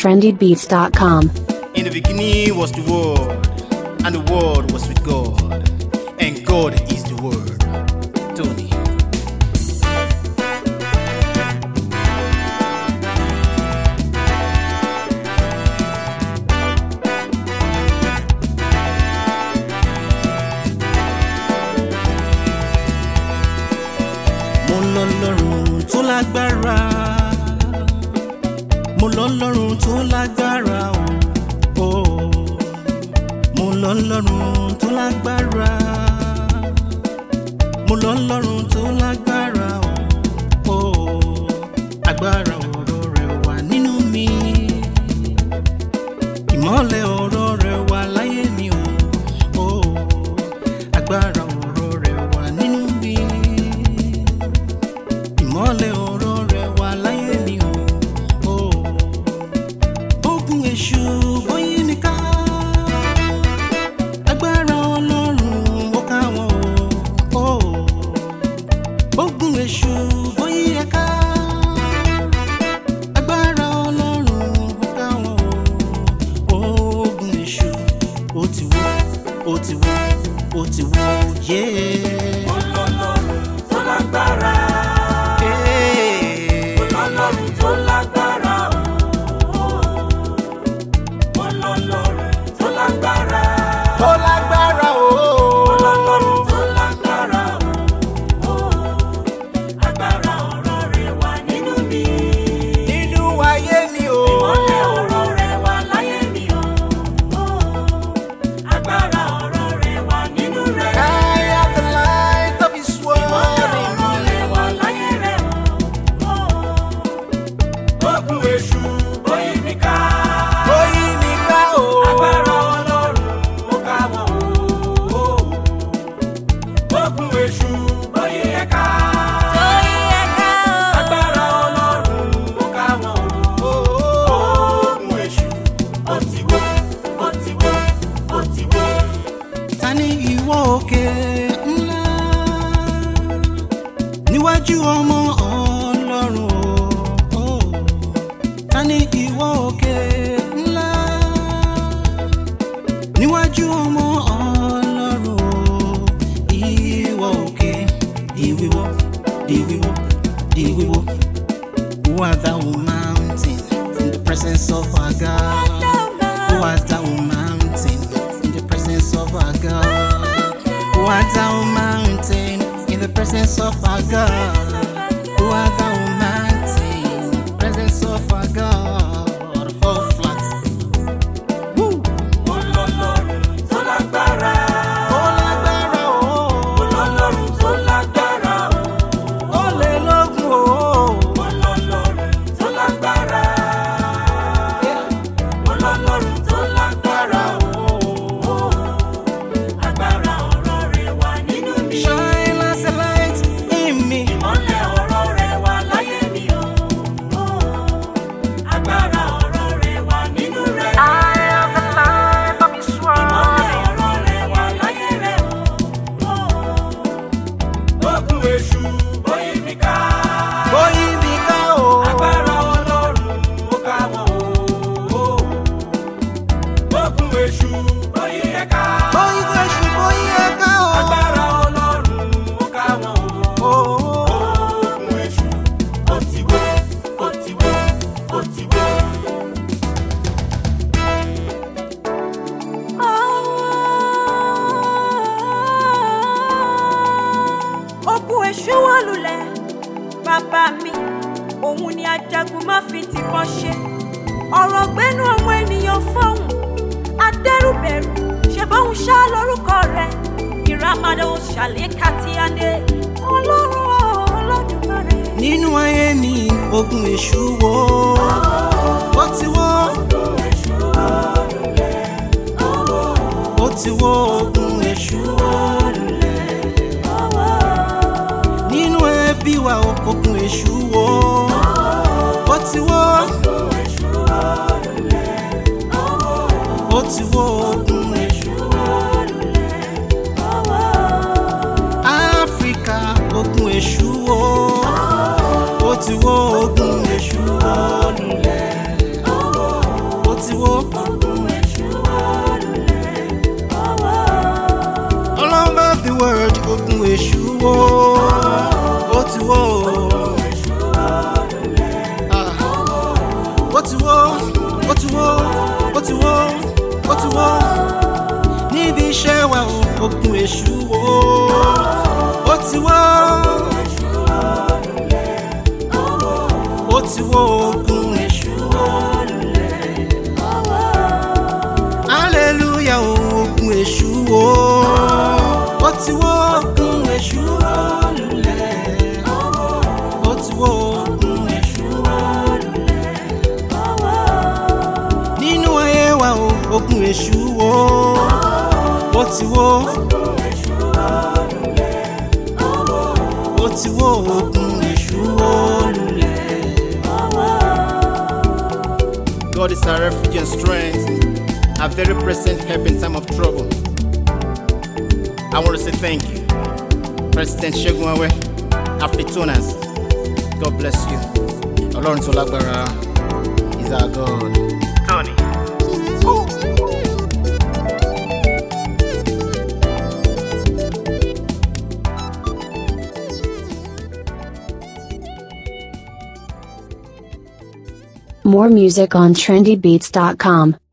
trendybeats.com. In the beginning was the Word, and the Word was with God, and God is the Word. Tony. Mo lọ́lọ́run tó lágbára, mo lọ́lọ́run tó lágbára o, mo lọ́lọ́run tó lágbára, mo lọ́lọ́run tó lágbára o, agbára ọ̀rọ̀ rẹ̀ wà nínú mi, ìmọ́lẹ̀ ọ̀rọ̀ rẹ̀ wà láyé mi o, agbára ọ̀rọ̀ rẹ̀ wà nínú mi, ìmọ́lẹ̀ ọ̀rọ̀ rẹ̀ wà láyé mi o, ogun èṣù bóyí mi ká, agbára Ọlọ́run ó ká wọn o, ogun èṣù bóyí ẹ ká, agbára Ọlọ́run ó ká wọn o, ogun èṣù ó ti wó, ó ti wó, ó ti wó, yeah. Ọlọ́run tó lágbára. Ọlọ́run tó lágbára o. Ọlọ́run tó lágbára. Tó lágbára o. Ọlọ́run tó lágbára o. Agbára ọ̀rọ̀ rẹ̀ wà nínú mi. Nínú ayé mi o. Ìmọ́lẹ̀ ọ̀rọ̀ rẹ̀ wà láyé mi o. Agbára ọ̀rọ̀ rẹ̀ wà nínú rẹ̀. I am the light of His word. Ìmọ́lẹ̀ ọ̀rọ̀ rẹ̀ wà láyé rẹ̀ o. Ogun èṣù bóyí mi ká. Bóyí mi ká o. Agbára Ọlọ́run ó ká wọn o. Ogun èṣù bóyí ẹ ká. Agbára Ọlọ́run ó ká wọn o. Ogun èṣù ó ti wó, ó ti wó, ó ti wó. Ta ni ìwọ òkè ńlá níwájú ọmọ Ọlọ́run o? Ta ni ìwọ òkè ńlá níwájú ọmọ Ọlọ́run o? Ìwọ òkè di wíwó, di wíwó, di wíwó. Who art thou, mountain, in the presence of our God? Who art thou, mountain, in the presence of our God? Who art thou, mountain, in the presence of our God? Who art thou, mountain, in the presence of our God? Fall flat. Woo! Ọlọ́run tó lágbára. Ó lágbára o. Ọlọ́run tó lágbára o. Ó lè lógun o. Ọlọ́run tó lágbára. Ọlọ́run tó lágbára o. Agbára ọ̀rọ̀ rẹ̀ wà nínú mi. Shine as a light in me. Ìmọ́lẹ̀ ọ̀rọ̀ rẹ̀ wà láyé mi o. Agbára ọ̀rọ̀ rẹ̀ wà nínú rẹ̀. I am the light of His Ìmọ́lẹ̀ word. ọ̀rọ̀ rẹ̀ wà láyé rẹ̀ o. Ogun èṣù bóyí mi ká. Bóyí mi ká o. Agbára Ọlọ́run ó ká wọn o. Ogun èṣù bóyí ẹ ká. Bóyí èṣù, bóyí ẹ ká o. Agbára Ọlọ́run ó ká wọn o. Ogun èṣù ó ti wó, ó ti wó, ó ti wó. Ogun èṣù wó lulẹ̀, bàbá mi, òun ni ajagun má fi tìbọn ṣe. Ọ̀rọ̀ gbẹ́nu àwọn ènìyàn fọ́hùn, adẹ́rùbẹ̀rù, ṣe bóun ṣá lórúkọ rẹ̀. Ìràmàdà òṣàlẹ̀ kàtíyàndé, Ọlọ́run Olódùmarè. Nínú ayé mi, ogun èṣù wó. Ó ti wó. Ó ti wó, ogun èṣù wó lulẹ̀. Nínú ẹbí wa, ogun èṣù wó. Ó ti wó. Ó ti wó, ogun èṣù wó. Áfíríkà, ogun èṣù wó. Ó ti wó, ogun èṣù wó lulẹ̀. ti wó. All over the world, ogun èṣù wó. Ó ti wó. Ó ti wó. Ó ti wó. Ó ti wó. Ó ti wó. Níbi iṣẹ́ wa o, ogun èṣù wó. Ó ti wó. Ó ti wó ogun èṣù wó. Hallelujah o, ogun èṣù wó. Ó ti wó ogun èṣù wó lulẹ̀. Ó ti wó ogun èṣù wó lulẹ̀. Nínú ayé wa o, ogun èṣù wó. Ó ti wó. Ó ti wó ogun èṣù wó lulẹ̀. God is our refuge and strength, a very present help in time of trouble. I want to say thank you, President Segun Awe, Afritonas. God bless you. Ọlọ́run tó lágbára is our God. Tony. More music on trendybeats.com.